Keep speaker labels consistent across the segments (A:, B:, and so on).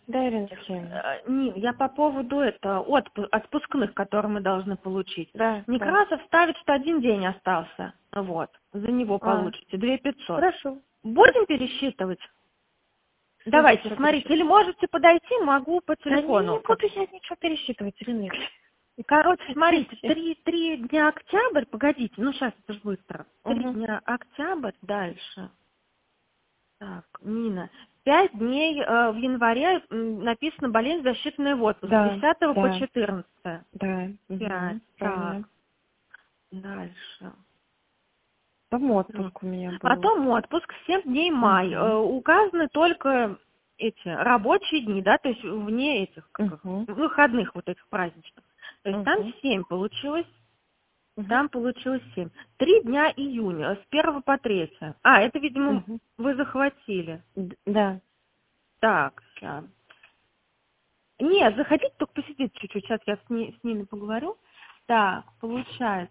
A: Да, Ирина Алексеевна.
B: Нин, я по поводу отпускных, которые мы должны получить.
A: Да.
B: Некрасов ставит, что 1 день остался. Вот. За него получите 2500.
A: Хорошо.
B: Будем пересчитывать? Давайте, смотрите, или можете подойти, могу по телефону.
A: Да не буду я ничего пересчитывать, Ирина Алексеевна.
B: Короче, смотрите, 3 дня октябрь, погодите, ну сейчас это же быстро. 3 дня октябрь, дальше. Так, Нина. 5 дней в январе написано болезнь, засчитанная в отпуск.
A: Да,
B: С 10
A: да.
B: по 14.
A: Да.
B: 5.
A: Правильно.
B: Так. Дальше.
A: Потом отпуск у меня был.
B: Потом отпуск, 7 дней май. Указаны только эти рабочие дни, да, то есть вне этих выходных вот этих праздничных. То есть там 7 получилось. Там получилось 7. 3 дня июня, с 1 по 3. Это, видимо, вы захватили.
A: Да.
B: Так, сейчас. Нет, заходите, только посидите чуть-чуть. Сейчас я с Ниной поговорю. Так, получается,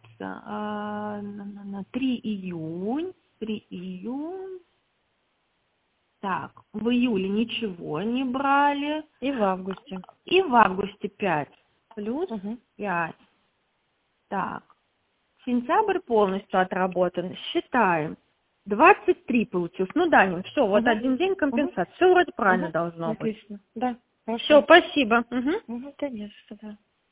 B: 3 июнь. Так, в июле ничего не брали.
A: И в августе.
B: И в августе 5. Плюс 5. Так, сентябрь полностью отработан. Считаем. 23 получилось. Ну да, Нин, все, вот 1 день компенсации. Все вроде правильно должно быть.
A: Отлично. Да.
B: Все, спасибо.
A: Да не за что, да.